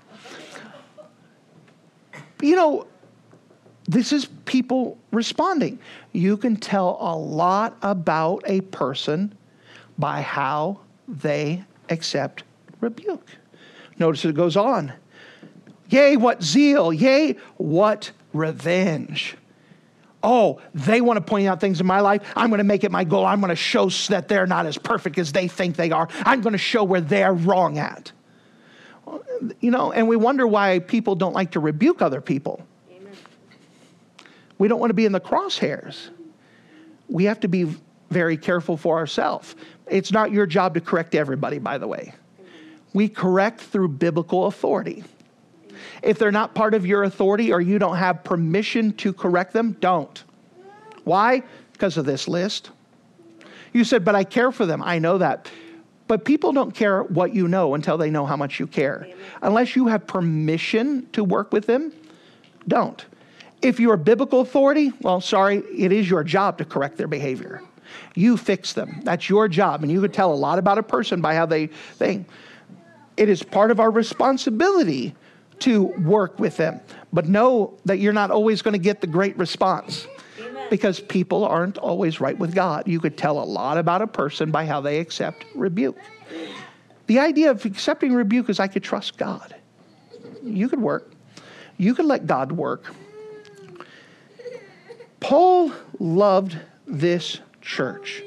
Speaker 1: You know, this is people responding. You can tell a lot about a person by how they accept rebuke. Notice it goes on. Yea, what zeal. Yea, what revenge. Oh, they want to point out things in my life. I'm going to make it my goal. I'm going to show that they're not as perfect as they think they are. I'm going to show where they're wrong at. You know, and we wonder why people don't like to rebuke other people. Amen. We don't want to be in the crosshairs. We have to be very careful for ourselves. It's not your job to correct everybody, by the way. We correct through biblical authority. If they're not part of your authority or you don't have permission to correct them, don't. Why? Because of this list. You said, but I care for them. I know that. But people don't care what you know until they know how much you care. Amen. Unless you have permission to work with them, don't. If you're a biblical authority, well, sorry, it is your job to correct their behavior. You fix them. That's your job. And you could tell a lot about a person by how they think. It is part of our responsibility to work with them. But know that you're not always going to get the great response. Amen. Because people aren't always right with God. You could tell a lot about a person by how they accept rebuke. The idea of accepting rebuke is I could trust God. You could work. You could let God work. Paul loved this church.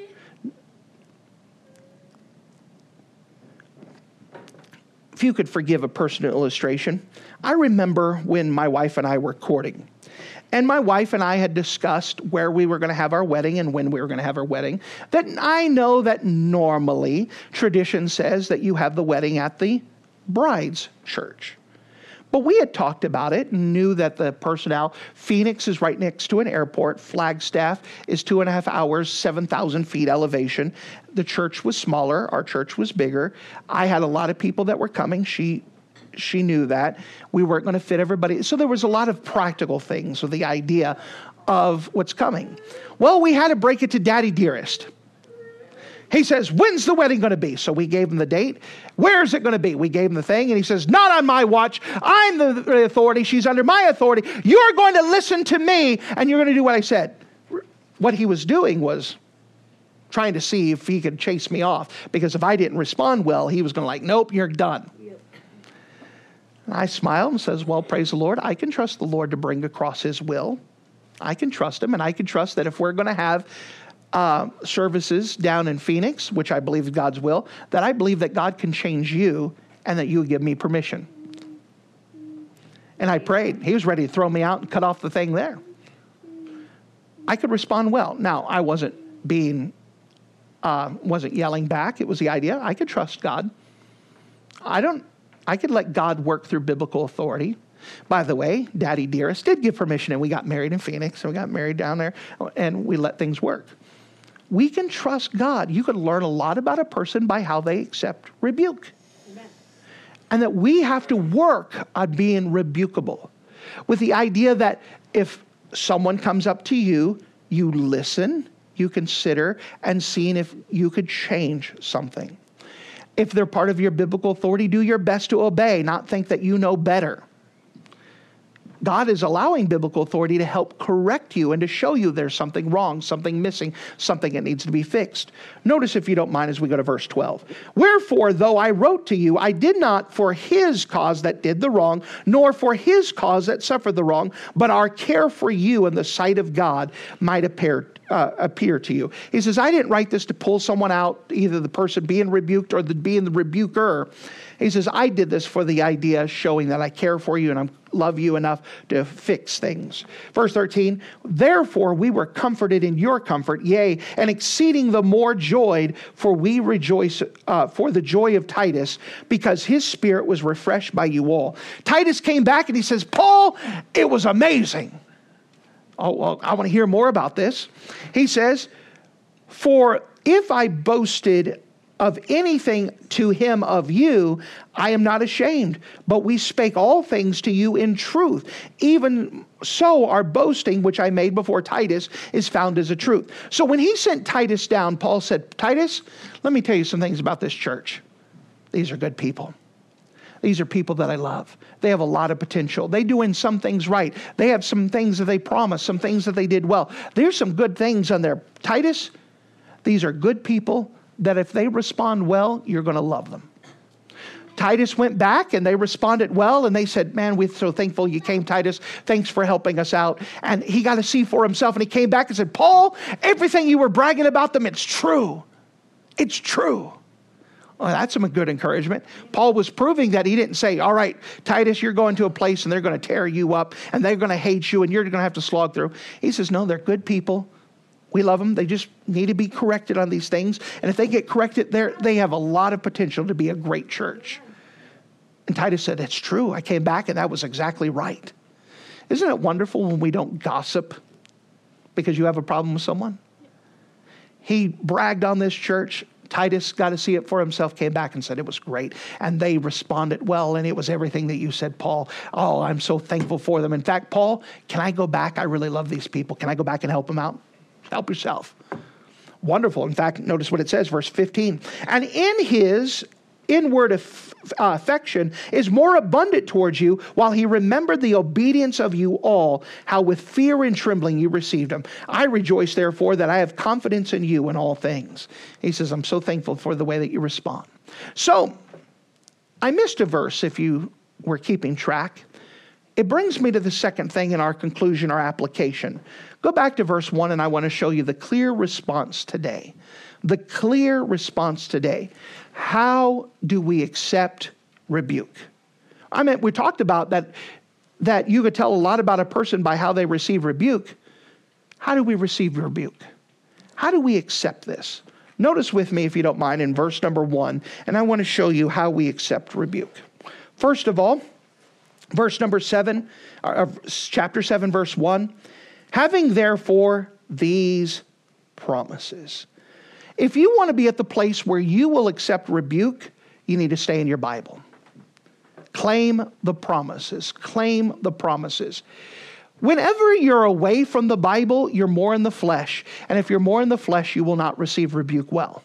Speaker 1: If you could forgive a personal illustration, I remember when my wife and I were courting. And my wife and I had discussed where we were going to have our wedding and when we were going to have our wedding. That I know that normally tradition says that you have the wedding at the bride's church. But we had talked about it and knew that the personnel, Phoenix is right next to an airport. Flagstaff is two and a half hours, seven thousand feet elevation. The church was smaller. Our church was bigger. I had a lot of people that were coming. She she knew that. We weren't going to fit everybody. So there was a lot of practical things with the idea of what's coming. Well, we had to break it to Daddy Dearest. He says, when's the wedding going to be? So we gave him the date. Where's it going to be? We gave him the thing. And he says, not on my watch. I'm the authority. She's under my authority. You're going to listen to me, and you're going to do what I said. What he was doing was trying to see if he could chase me off. Because if I didn't respond well, he was going to like, nope, you're done. Yep. And I smiled and says, well, praise the Lord. I can trust the Lord to bring across his will. I can trust him, and I can trust that if we're going to have Uh, services down in Phoenix, which I believe is God's will, that I believe that God can change you and that you would give me permission. And I prayed. He was ready to throw me out and cut off the thing there. I could respond well. Now, I wasn't being, uh, wasn't yelling back. It was the idea. I could trust God. I don't, I could let God work through biblical authority. By the way, Daddy Dearest did give permission, and we got married in Phoenix, and we got married down there, and we let things work. We can trust God. You can learn a lot about a person by how they accept rebuke. Amen. And that we have to work on being rebukable with the idea that if someone comes up to you, you listen, you consider, and seeing if you could change something. If they're part of your biblical authority, do your best to obey, not think that you know better. God is allowing biblical authority to help correct you and to show you there's something wrong, something missing, something that needs to be fixed. Notice, if you don't mind, as we go to verse twelve. Wherefore, though I wrote to you, I did not for his cause that did the wrong, nor for his cause that suffered the wrong, but our care for you in the sight of God might appear Uh, appear to you. He says, I didn't write this to pull someone out, either the person being rebuked or the being the rebuker. He says, I did this for the idea showing that I care for you and I love you enough to fix things. Verse thirteen, therefore we were comforted in your comfort, yea, and exceeding the more joyed, for we rejoice uh, for the joy of Titus, because his spirit was refreshed by you all. Titus came back and he says, Paul, it was amazing. Oh, well, I want to hear more about this. He says, for if I boasted of anything to him of you, I am not ashamed, but we spake all things to you in truth. Even so, our boasting, which I made before Titus, is found as a truth. So when he sent Titus down, Paul said, Titus, let me tell you some things about this church. These are good people. These are people that I love. They have a lot of potential. They doing some things right. They have some things that they promised, some things that they did well. There's some good things on there. Titus, these are good people that if they respond well, you're going to love them. Titus went back and they responded well, and they said, man, we're so thankful you came, Titus. Thanks for helping us out. And he got to see for himself, and he came back and said, Paul, everything you were bragging about them, it's true. It's true. Well, that's some good encouragement. Paul was proving that he didn't say, all right, Titus, you're going to a place and they're going to tear you up and they're going to hate you and you're going to have to slog through. He says, no, they're good people. We love them. They just need to be corrected on these things. And if they get corrected, they have a lot of potential to be a great church. And Titus said, it's true. I came back and that was exactly right. Isn't it wonderful when we don't gossip because you have a problem with someone? He bragged on this church. Titus got to see it for himself, came back and said it was great. And they responded well, and it was everything that you said, Paul. Oh, I'm so thankful for them. In fact, Paul, can I go back? I really love these people. Can I go back and help them out? Help yourself. Wonderful. In fact, notice what it says, verse fifteen. And in his inward aff- uh, affection is more abundant towards you, while he remembered the obedience of you all, how with fear and trembling you received him. I rejoice, therefore, that I have confidence in you in all things. He says, I'm so thankful for the way that you respond. So, I missed a verse if you were keeping track. It brings me to the second thing in our conclusion, our application. Go back to verse one, and I want to show you the clear response today. The clear response today. How do we accept rebuke? I mean, we talked about that, that you could tell a lot about a person by how they receive rebuke. How do we receive rebuke? How do we accept this? Notice with me, if you don't mind, in verse number one, and I want to show you how we accept rebuke. First of all, verse number seven, uh, chapter seven, verse one, having therefore these promises. If you want to be at the place where you will accept rebuke, you need to stay in your Bible. Claim the promises. Claim the promises. Whenever you're away from the Bible, you're more in the flesh. And if you're more in the flesh, you will not receive rebuke well.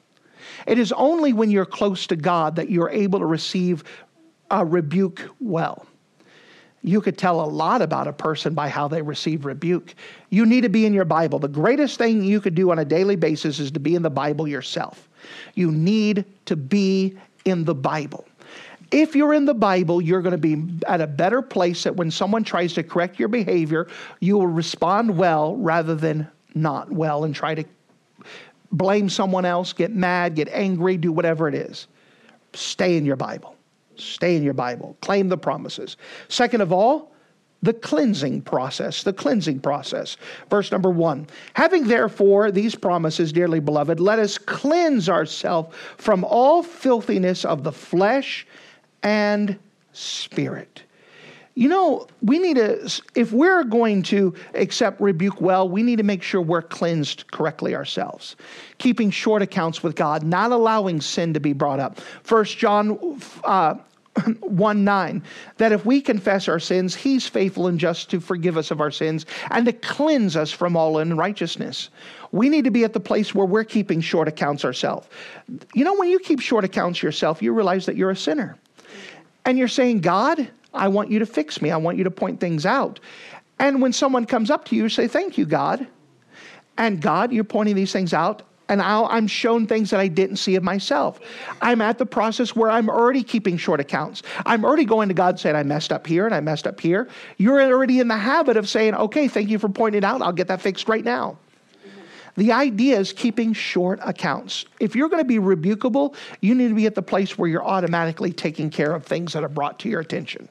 Speaker 1: It is only when you're close to God that you're able to receive a rebuke well. You could tell a lot about a person by how they receive rebuke. You need to be in your Bible. The greatest thing you could do on a daily basis is to be in the Bible yourself. You need to be in the Bible. If you're in the Bible, you're going to be at a better place that when someone tries to correct your behavior, you will respond well rather than not well and try to blame someone else, get mad, get angry, do whatever it is. Stay in your Bible. Stay in your Bible. Claim the promises. Second of all, the cleansing process. The cleansing process. Verse number one. Having therefore these promises, dearly beloved, let us cleanse ourselves from all filthiness of the flesh and spirit. You know, we need to, if we're going to accept rebuke well, we need to make sure we're cleansed correctly ourselves. Keeping short accounts with God, not allowing sin to be brought up. First John uh, one nine, that if we confess our sins, he's faithful and just to forgive us of our sins and to cleanse us from all unrighteousness. We need to be at the place where we're keeping short accounts ourselves. You know, when you keep short accounts yourself, you realize that you're a sinner. And you're saying, God, I want you to fix me. I want you to point things out. And when someone comes up to you, you say, thank you, God. And God, you're pointing these things out. And now I'm shown things that I didn't see of myself. I'm at the process where I'm already keeping short accounts. I'm already going to God saying, I messed up here and I messed up here. You're already in the habit of saying, okay, thank you for pointing it out. I'll get that fixed right now. The idea is keeping short accounts. If you're going to be rebukable, you need to be at the place where you're automatically taking care of things that are brought to your attention.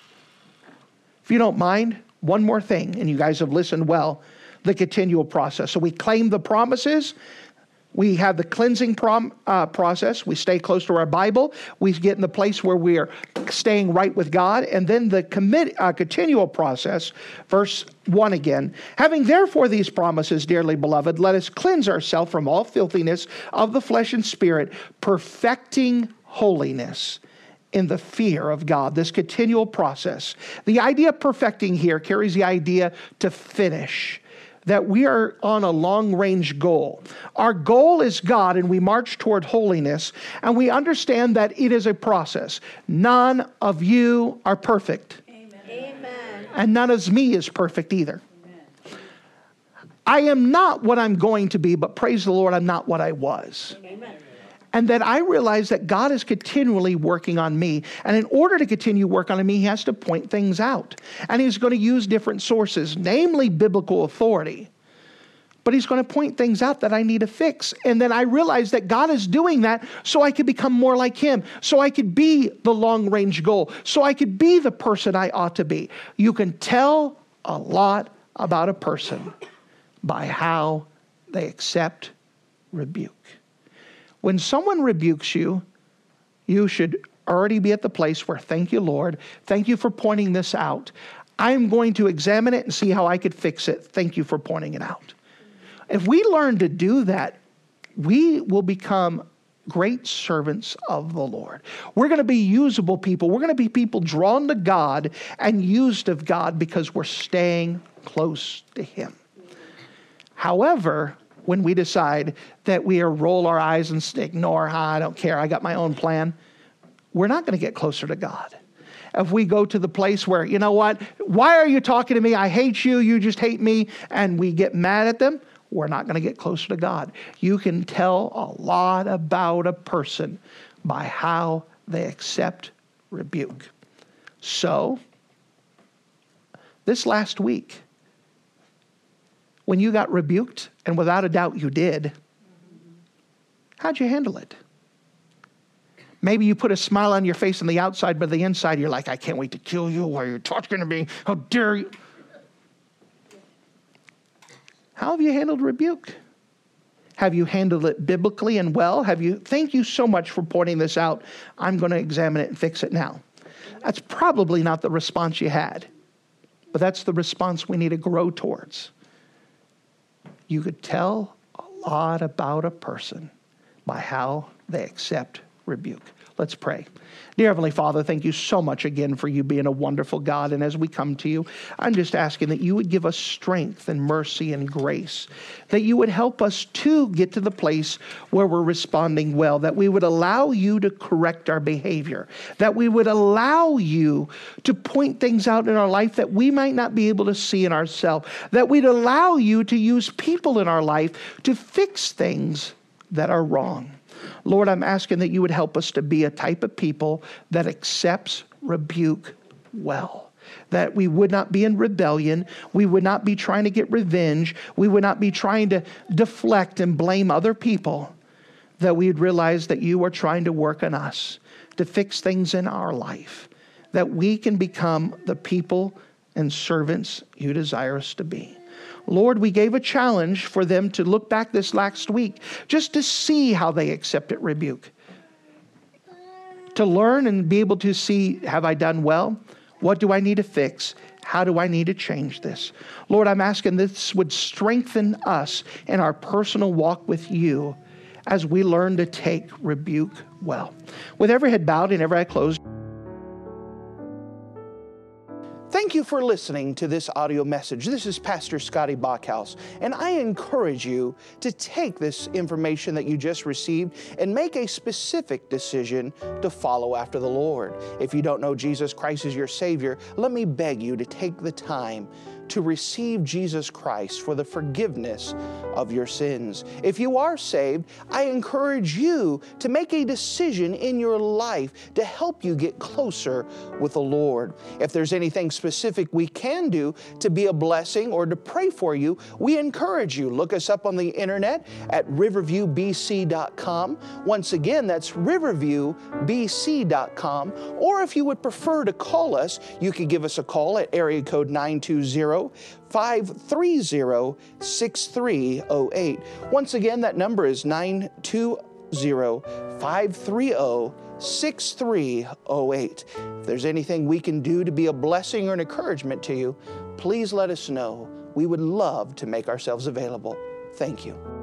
Speaker 1: If you don't mind, one more thing, and you guys have listened well, the continual process. So we claim the promises. We have the cleansing prom, uh, process. We stay close to our Bible. We get in the place where we are staying right with God. And then the commit, uh, continual process, verse one again. Having therefore these promises, dearly beloved, let us cleanse ourselves from all filthiness of the flesh and spirit, perfecting holiness in the fear of God. This continual process. The idea of perfecting here carries the idea to finish. That we are on a long-range goal. Our goal is God, and we march toward holiness, and we understand that it is a process. None of you are perfect. Amen. Amen. And none of me is perfect either. Amen. I am not what I'm going to be, but praise the Lord, I'm not what I was. Amen. And that I realize that God is continually working on me. And in order to continue work on me, he has to point things out. And he's going to use different sources, namely biblical authority. But he's going to point things out that I need to fix. And then I realize that God is doing that so I could become more like him. So I could be the long-range goal. So I could be the person I ought to be. You can tell a lot about a person by how they accept rebuke. When someone rebukes you, you should already be at the place where, thank you, Lord. Thank you for pointing this out. I'm going to examine it and see how I could fix it. Thank you for pointing it out. If we learn to do that, we will become great servants of the Lord. We're going to be usable people. We're going to be people drawn to God and used of God because we're staying close to him. However, when we decide that we are roll our eyes and ignore, ah, I don't care, I got my own plan, we're not going to get closer to God. If we go to the place where, you know what, why are you talking to me? I hate you, you just hate me, and we get mad at them, we're not going to get closer to God. You can tell a lot about a person by how they accept rebuke. So, this last week, when you got rebuked, and without a doubt you did, how'd you handle it? Maybe you put a smile on your face on the outside, but the inside you're like, I can't wait to kill you, or you're talking to me, how dare you? How have you handled rebuke? Have you handled it biblically and well? Have you? Thank you so much for pointing this out. I'm going to examine it and fix it now. That's probably not the response you had, but that's the response we need to grow towards. You could tell a lot about a person by how they accept rebuke. Let's pray. Dear Heavenly Father, thank you so much again for you being a wonderful God. And as we come to you, I'm just asking that you would give us strength and mercy and grace, that you would help us to get to the place where we're responding well, that we would allow you to correct our behavior, that we would allow you to point things out in our life that we might not be able to see in ourselves, that we'd allow you to use people in our life to fix things that are wrong. Lord, I'm asking that you would help us to be a type of people that accepts rebuke well, that we would not be in rebellion, we would not be trying to get revenge, we would not be trying to deflect and blame other people, that we'd realize that you are trying to work on us to fix things in our life, that we can become the people and servants you desire us to be. Lord, we gave a challenge for them to look back this last week just to see how they accepted rebuke. To learn and be able to see, have I done well? What do I need to fix? How do I need to change this? Lord, I'm asking this would strengthen us in our personal walk with you as we learn to take rebuke well. With every head bowed and every eye closed. Thank you for listening to this audio message. This is Pastor Scotty Bachhaus, and I encourage you to take this information that you just received and make a specific decision to follow after the Lord. If you don't know Jesus Christ as your Savior, let me beg you to take the time to receive Jesus Christ for the forgiveness of your sins. If you are saved, I encourage you to make a decision in your life to help you get closer with the Lord. If there's anything specific we can do to be a blessing or to pray for you, we encourage you. Look us up on the internet at riverview b c dot com. Once again, that's riverview b c dot com. Or if you would prefer to call us, you could give us a call at area code nine two zero, five three zero, six three zero eight. Once again, that number is nine two zero, five three zero, six three zero eight. If there's anything we can do to be a blessing or an encouragement to you, please let us know. We would love to make ourselves available. Thank you.